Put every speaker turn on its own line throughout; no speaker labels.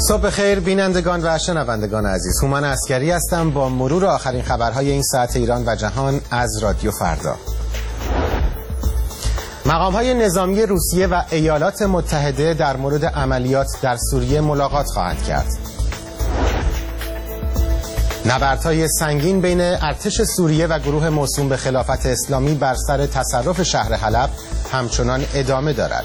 صبح خیر بینندگان و شنوندگان عزیز، هومن عسکری هستم با مرور آخرین خبرهای این ساعت ایران و جهان از رادیو فردا. مقام‌های نظامی روسیه و ایالات متحده در مورد عملیات در سوریه ملاقات خواهند کرد. نبردهای سنگین بین ارتش سوریه و گروه موسوم به خلافت اسلامی بر سر تصرف شهر حلب همچنان ادامه دارد.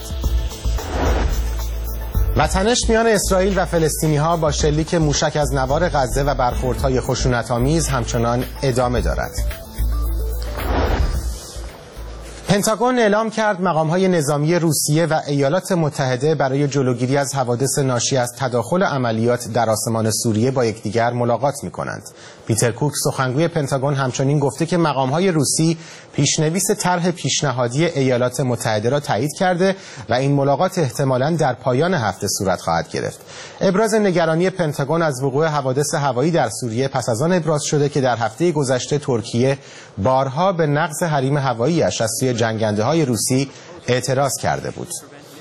و تنش میان اسرائیل و فلسطینی‌ها با شلیک موشک از نوار غزه و برخوردهای خشونت‌آمیز همچنان ادامه دارد. پنتاگون اعلام کرد مقام‌های نظامی روسیه و ایالات متحده برای جلوگیری از حوادث ناشی از تداخل عملیات در آسمان سوریه با یکدیگر ملاقات می‌کنند. پیتر کوک سخنگوی پنتاگون همچنین گفته که مقام‌های روسی پیشنویس طرح پیشنهادی ایالات متحده را تایید کرده و این ملاقات احتمالاً در پایان هفته صورت خواهد گرفت. ابراز نگرانی پنتاگون از وقوع حوادث هوایی در سوریه پس از آن ابراز شده که در هفته گذشته ترکیه بارها به نقض حریم هوایی‌اش از سوی جنگنده‌های روسی اعتراض کرده بود.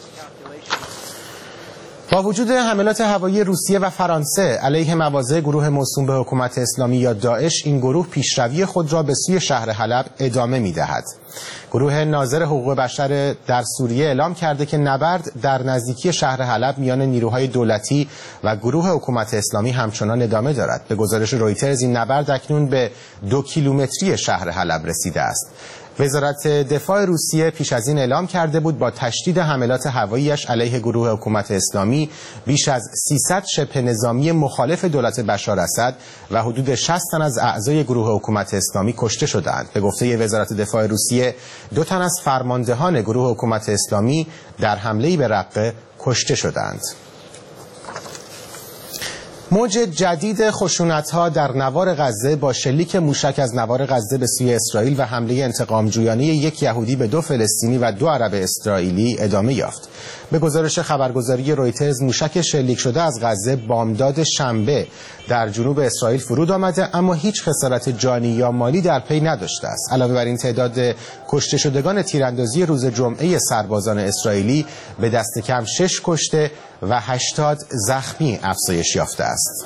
با وجود حملات هوایی روسیه و فرانسه علیه مواضع گروه موسوم به حکومت اسلامی یا داعش، این گروه پیشروی خود را به سوی شهر حلب ادامه می‌دهد. گروه ناظر حقوق بشر در سوریه اعلام کرده که نبرد در نزدیکی شهر حلب میان نیروهای دولتی و گروه حکومت اسلامی همچنان ادامه دارد. به گزارش رویترز این نبرد اکنون به 2 کیلومتری شهر حلب رسیده است. وزارت دفاع روسیه پیش از این اعلام کرده بود با تشدید حملات هوایی‌اش علیه گروه حکومت اسلامی بیش از 300 شبه نظامی مخالف دولت بشار اسد و حدود 60 تن از اعضای گروه حکومت اسلامی کشته شدند. به گفته وزارت دفاع روسیه 2 تن از فرماندهان گروه حکومت اسلامی در حمله‌ای به رقه کشته شدند. موج جدید خشونت‌ها در نوار غزه با شلیک موشک از نوار غزه به سوی اسرائیل و حمله انتقام‌جویانه یک یهودی به 2 فلسطینی و 2 عرب اسرائیلی ادامه یافت. به گزارش خبرگزاری رویترز موشک شلیک شده از غزه بامداد شنبه در جنوب اسرائیل فرود آمده، اما هیچ خسارت جانی یا مالی در پی نداشته است. علاوه بر این تعداد کشته شدگان تیراندازی روز جمعه سربازان اسرائیلی به دست کم 6 کشته و 80 زخمی افزایش یافته است.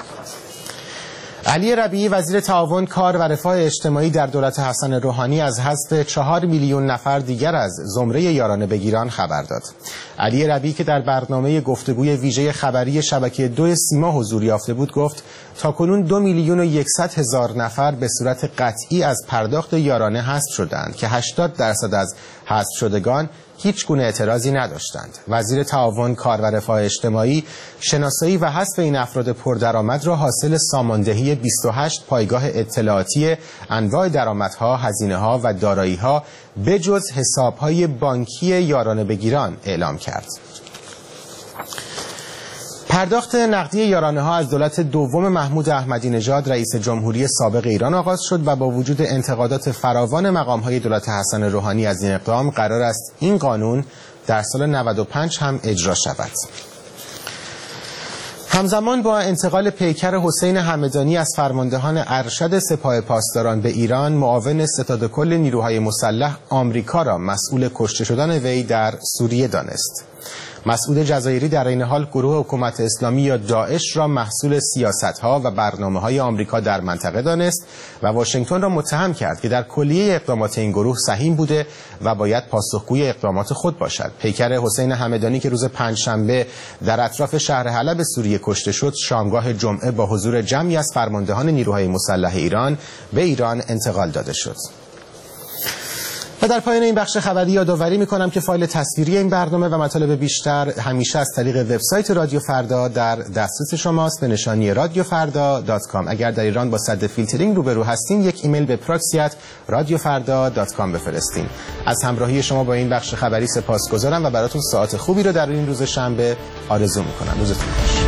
علی ربیعی وزیر تعاون، کار و رفاه اجتماعی در دولت حسن روحانی از حذف 4 میلیون نفر دیگر از زمره یارانه بگیران خبر داد. علی ربیعی که در برنامه گفتگوی ویژه خبری شبکه 2 سیما حضور یافته بود گفت تاکنون 2,100,000 نفر به صورت قطعی از پرداخت یارانه حذف شدند که 80% از حذف شدگان هیچ گونه اعتراضی نداشتند. وزیر تعاون، کار و رفاه اجتماعی شناسایی و حذف این افراد پردرآمد را حاصل ساماندهی 28 پایگاه اطلاعاتی انواع درآمدها، هزینه‌ها و دارایی‌ها بجز حساب‌های بانکی یارانه بگیران اعلام کرد. پرداخت نقدی یارانه ها از دولت دوم محمود احمدی نژاد رئیس جمهوری سابق ایران آغاز شد و با وجود انتقادات فراوان مقام های دولت حسن روحانی از این اقدام قرار است این قانون در سال 95 هم اجرا شود. همزمان با انتقال پیکر حسین همدانی از فرماندهان ارشد سپاه پاسداران به ایران، معاون ستاد کل نیروهای مسلح آمریکا را مسئول کشته شدن وی در سوریه دانست. مسعود جزایری در این حال گروه حکومت اسلامی یا داعش را محصول سیاست‌ها و برنامه‌های آمریکا در منطقه دانست و واشنگتن را متهم کرد که در کلیه اقدامات این گروه سهیم بوده و باید پاسخگوی اقدامات خود باشد. پیکر حسین همدانی که روز پنجشنبه در اطراف شهر حلب سوریه کشته شد، شامگاه جمعه با حضور جمعی از فرماندهان نیروهای مسلح ایران به ایران انتقال داده شد. و در پایان این بخش خبری یادآوری می‌کنم که فایل تصویری این برنامه و مطالب بیشتر همیشه از طریق وبسایت رادیو فردا در دسترس شماست به نشانی radiofarda.com. اگر در ایران با صد فیلترینگ روبرو هستین، یک ایمیل به proxy@radiofarda.com بفرستین. از همراهی شما با این بخش خبری سپاسگزارم و براتون ساعت خوبی رو در این روز شنبه آرزو می‌کنم. روزتون خوش.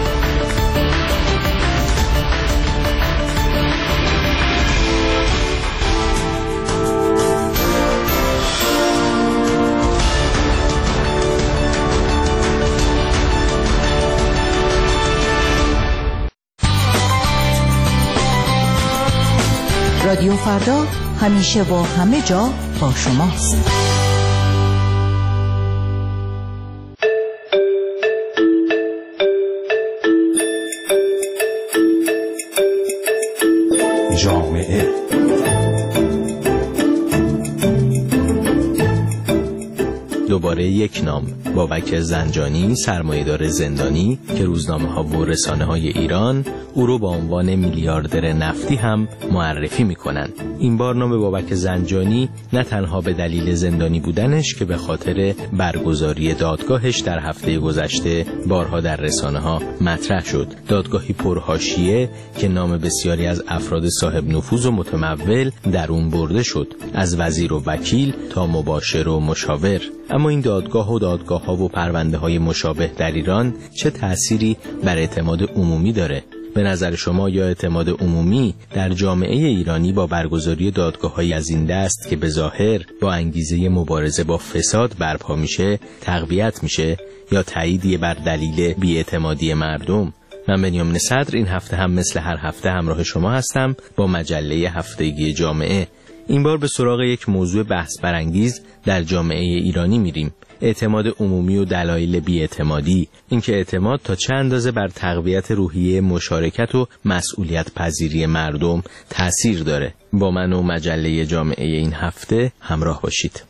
رادیو فردا همیشه و همه جا با شماست.
جامعه.
دوباره یک نام، بابک زنجانی، سرمایه‌دار زندانی که روزنامه‌ها و رسانه‌های ایران او رو با عنوان میلیاردر نفتی هم معرفی می‌کنند. این بار نام بابک زنجانی نه تنها به دلیل زندانی بودنش که به خاطر برگزاری دادگاهش در هفته گذشته بارها در رسانه‌ها مطرح شد. دادگاهی پرحاشیه که نام بسیاری از افراد صاحب نفوذ و متمول در اون برده شد، از وزیر و وکیل تا مباشر و مشاور. اما این دادگاه و دادگاه‌ها و پرونده‌های مشابه در ایران چه تأثیری بر اعتماد عمومی داره؟ به نظر شما یا اعتماد عمومی در جامعه ایرانی با برگزاری دادگاه‌های از این دست که به ظاهر با انگیزه مبارزه با فساد برپا میشه تقویت میشه یا تاییدیه بر دلیل بی‌اعتمادی مردم؟ من بنیامین صدر این هفته هم مثل هر هفته همراه شما هستم با مجله هفتگی جامعه. این بار به سراغ یک موضوع بحث برانگیز در جامعه ایرانی میریم: اعتماد عمومی و دلایل بی‌اعتمادی. اینکه اعتماد تا چه اندازه بر تقویت روحیه مشارکت و مسئولیت پذیری مردم تأثیر داره. با من و مجله جامعه این هفته همراه باشید.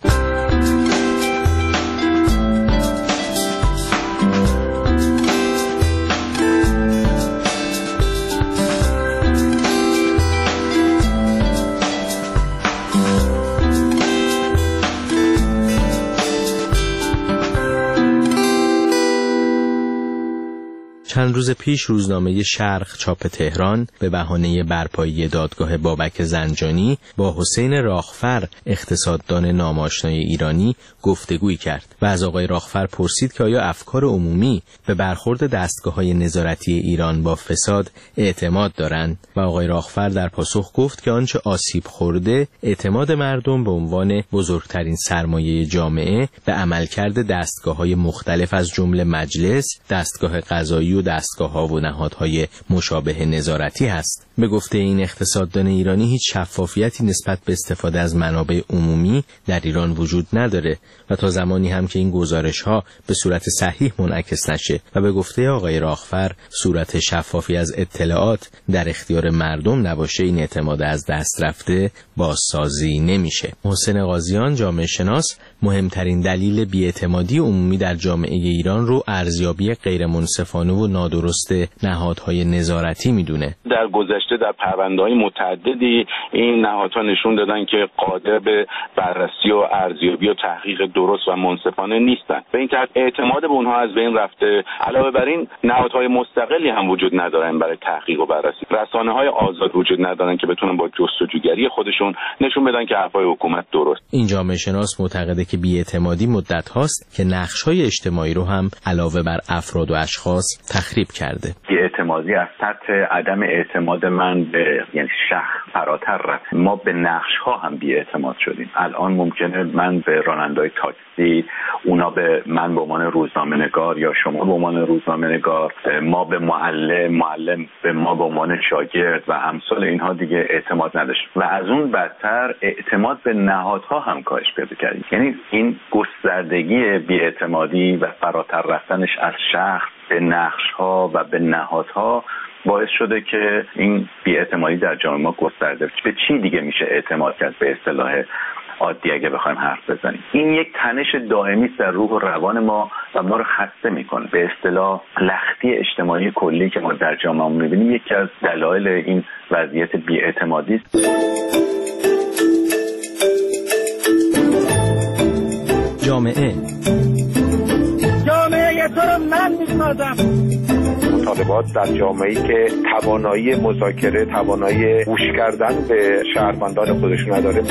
چند روز پیش روزنامه شرق چاپ تهران به بهانه برپایی دادگاه بابک زنجانی با حسین راغفر، اقتصاددان ناماشنای ایرانی، گفتگویی کرد و از آقای راغفر پرسید که آیا افکار عمومی به برخورد دستگاه‌های نظارتی ایران با فساد اعتماد دارند؟ و آقای راغفر در پاسخ گفت که آنچه آسیب خورده اعتماد مردم به عنوان بزرگترین سرمایه جامعه به عملکرد دستگاه‌های مختلف از جمله مجلس، دستگاه قضایی و دستگاه‌ها و نهادهای مشابه نظارتی هست. به گفته این اقتصاددان ایرانی هیچ شفافیتی نسبت به استفاده از منابع عمومی در ایران وجود نداره و تا زمانی هم که این گزارش‌ها به صورت صحیح منعکس نشه و به گفته آقای راغفر صورت شفافی از اطلاعات در اختیار مردم نباشه، این اعتماد از دست رفته بازسازی نمیشه. محسن قاضیان، جامعه شناس، مهمترین دلیل بی‌اعتمادی عمومی در جامعه ایران رو ارزیابی غیر منصفانه و نادرست نهادهای نظارتی میدونه.
در گذشته در پرونده‌های متعددی این نهادها نشون دادن که قادر به بررسی و ارزیابی و تحقیق درست و منصفانه نیستن. به این ترتیب اعتماد به اونها از بین رفته. علاوه بر این نهادهای مستقلی هم وجود ندارن برای تحقیق و بررسی. رسانه‌های آزاد وجود ندارن که بتونن با جستجوگری خودشون نشون بدن که حرفای حکومت درست.
این جامعه شناس معتقده که بی‌اعتمادی مدت هاست که نقش‌های اجتماعی رو هم علاوه بر افراد و اشخاص تخریب کرده.
بی‌اعتمادی از سطح عدم اعتماد من به شخص فراتر رفت. ما به نقش‌ها هم بی‌اعتماد شدیم. الان ممکنه من به راننده‌های تاکسی، اونا به من به عنوان روزنامه‌نگار یا شما به عنوان روزنامه‌نگار، ما به معلم به ما به عنوان شاگرد و امثال اینها دیگه اعتماد نداشت و از اون بدتر اعتماد به نهادها هم کاهش پیدا کرد. یعنی این گستردگی بی‌اعتمادی و فراتر رفتنش از شخص به نقش‌ها و به نهادها باعث شده که این بی‌اعتمادی در جامعه ما گسترده. به چی دیگه میشه اعتماد کرد به اصطلاح عادی اگه بخوایم حرف بزنیم؟ این یک تنش دائمی است در روح و روان ما و ما رو خسته میکنه. به اصطلاح لختی اجتماعی کلی که ما در جامعه میبینیم یکی از دلایل این وضعیت بی‌اعتمادی است.
جامعه
تو رو من میسازم.
مطالبات در جامعه‌ای که توانایی مذاکره، توانایی گوش کردن به شهروندان خودش نداره.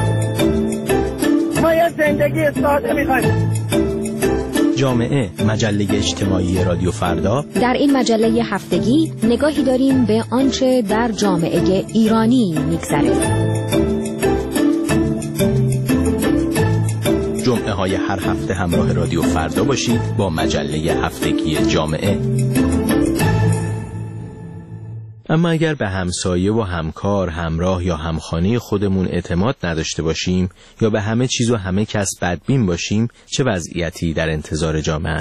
ما یه زندگی ساده می‌خوایم.
جامعه، مجله اجتماعی رادیو فردا.
در این مجله هفتگی نگاهی داریم به آنچه در جامعه ایرانی می‌گذره.
جمعه های هر هفته همراه رادیو فردا باشید با مجله هفتگی جامعه. اما اگر به همسایه و همکار، همراه یا همخانه خودمون اعتماد نداشته باشیم یا به همه چیز و همه کس بدبین باشیم، چه وضعیتی در انتظار جامعه است؟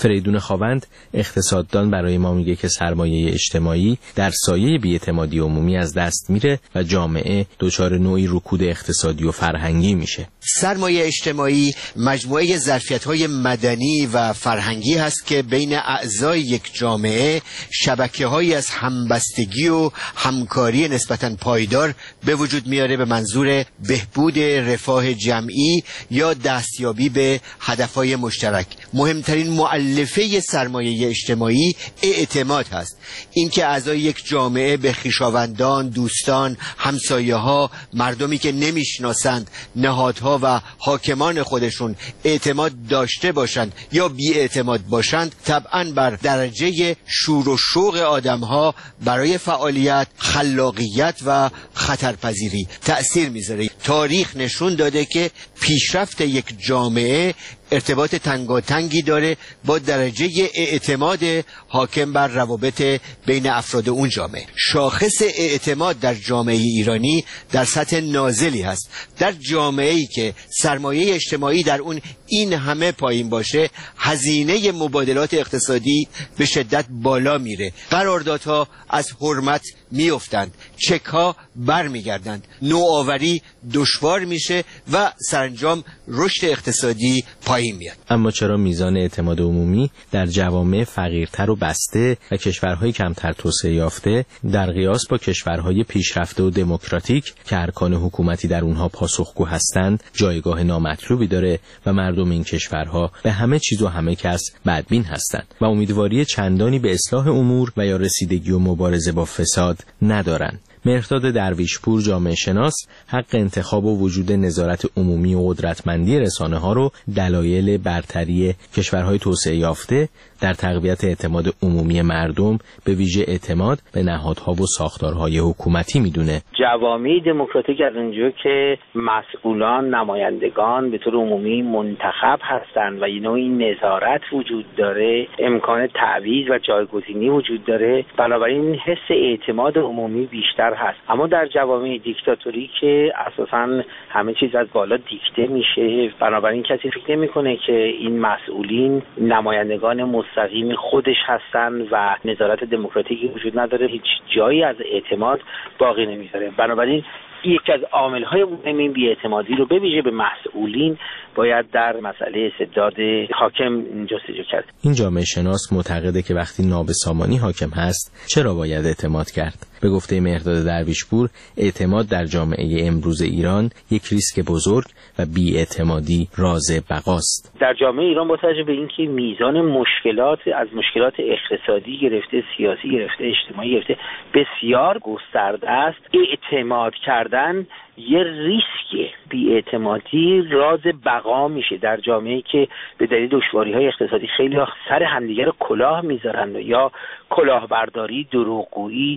فریدون خاوند اقتصاددان برای ما میگه که سرمایه اجتماعی در سایه بی‌اعتمادی عمومی از دست میره و جامعه دچار نوعی رکود اقتصادی و فرهنگی میشه.
سرمایه اجتماعی مجموعه ظرفیت‌های مدنی و فرهنگی هست که بین اعضای یک جامعه شبکه‌هایی از همبستگی و همکاری نسبتاً پایدار به وجود میاره به منظور بهبود رفاه جمعی یا دستیابی به هدفهای مشترک. مهمترین مؤلفه سرمایه اجتماعی اعتماد هست. اینکه اعضای یک جامعه به خویشاوندان، دوستان، همسایه‌ها، مردمی که نمیشناسند نهادها و حاکمان خودشون اعتماد داشته باشند یا بی اعتماد باشند، طبعاً بر درجه شور و شوق آدم‌ها برای فعالیت، خلاقیت و خطرپذیری تأثیر میذاره. تاریخ نشون داده که پیشرفت یک جامعه ارتباط تنگاتنگی داره با درجه اعتماد حاکم بر روابط بین افراد اون جامعه. شاخص اعتماد در جامعه ایرانی در سطح نازلی هست. در جامعه‌ای که سرمایه اجتماعی در اون این همه پایین باشه، هزینه مبادلات اقتصادی به شدت بالا میره، قراردادها از حرمت میافتند، چک‌ها برمیگردند، نوآوری دشوار میشه و سرانجام رشد اقتصادی پایین میاد.
اما چرا میزان اعتماد عمومی در جوامع فقیرتر و بسته و کشورهای کمتر توسعه یافته در قیاس با کشورهای پیشرفته و دموکراتیک که ارکان حکومتی در اونها پاسخگو هستند جایگاه نامطلوبی داره و مردم این کشورها به همه چیز و همه کس بدبین هستند و امیدواری چندانی به اصلاح امور و یا رسیدگی و مبارزه با فساد ندارند؟ مهرداد درویشپور جامعه شناس حق انتخاب و وجود نظارت عمومی و قدرتمندی رسانه‌ها رو دلایل برتری کشورهای توسعه یافته در تقویت اعتماد عمومی مردم به ویژه اعتماد به نهادها و ساختارهای حکومتی میدونه.
جوامع دموکراتیک از اونجا که مسئولان، نمایندگان به طور عمومی منتخب هستند و نوعی نظارت وجود داره، امکان تعویض و جایگزینی وجود داره، بنابراین حس اعتماد عمومی بیشتر هست. اما در جوامع دیکتاتوری که اساساً همه چیز از بالا دیکته میشه، بنابراین کسی فکر نمیکنه که این مسئولین نمایندگان مستقیم خودش هستن و نظارت دموکراتیکی وجود نداره، هیچ جایی از اعتماد باقی نمیذاره. بنابراین یکی از عامل‌های مهم این بی‌اعتمادی رو به ویژه به مسئولین باید در مسئله استبداد حاکم جستجو کرد.
این جامعه شناس معتقده که وقتی نابسامانی حاکم هست چرا باید اعتماد کرد؟ به گفته مهرداد درویشپور اعتماد در جامعه امروز ایران یک ریسک بزرگ و بی‌اعتمادی راز بقاست.
در جامعه ایران با توجه به اینکه میزان مشکلات از مشکلات اقتصادی گرفته، سیاسی گرفته، اجتماعی گرفته بسیار گسترده است، اعتماد کردن یه ریسک. بی‌اعتمادی راز بقا میشه در جامعه‌ای که به دلیل دشواری‌های اقتصادی خیلی سر همدیگه رو کلاه میذارن یا کلاهبرداری، دروغگویی،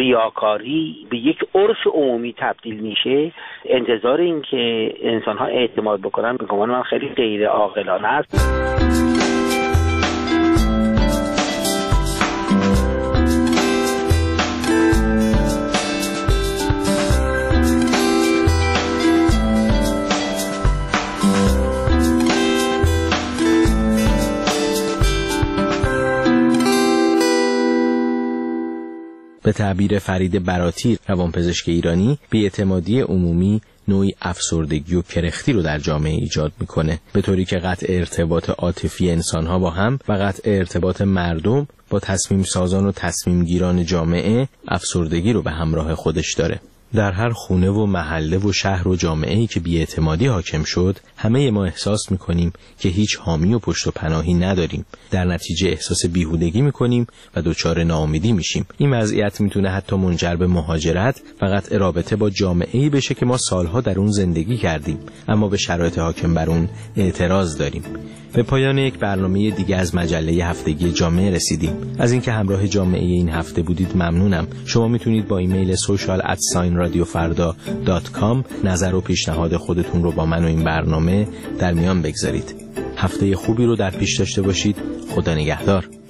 ریاکاری به یک عرف عمومی تبدیل میشه. انتظار این که انسان‌ها اعتماد بکنن به گمان من خیلی غیر عاقلانه است.
به تعبیر فرید براتی روانپزشک ایرانی، بی‌اعتمادی عمومی نوعی افسردگی و کرختی رو در جامعه ایجاد میکنه، به طوری که قطع ارتباط عاطفی انسانها با هم و قطع ارتباط مردم با تصمیم سازان و تصمیم گیران جامعه افسردگی رو به همراه خودش داره. در هر خونه و محله و شهر و جامعه‌ای که بی‌اعتمادی حاکم شد، همه ما احساس می‌کنیم که هیچ حامی و پشت و پناهی نداریم. در نتیجه احساس بیهودگی می‌کنیم و دچار ناامیدی میشیم. این وضعیت میتونه حتی منجر به مهاجرت و قطع رابطه با جامعه‌ای بشه که ما سالها در اون زندگی کردیم، اما به شرایط حاکم بر اون اعتراض داریم. به پایان یک برنامه دیگه از مجله هفتگی جامعه رسیدیم. از اینکه همراه جامعه این هفته بودید ممنونم. شما میتونید با ایمیل social@radiofarda.com نظر و پیشنهاد خودتون رو با من و این برنامه در میان بگذارید. هفته خوبی رو در پیش داشته باشید. خدا نگهدار.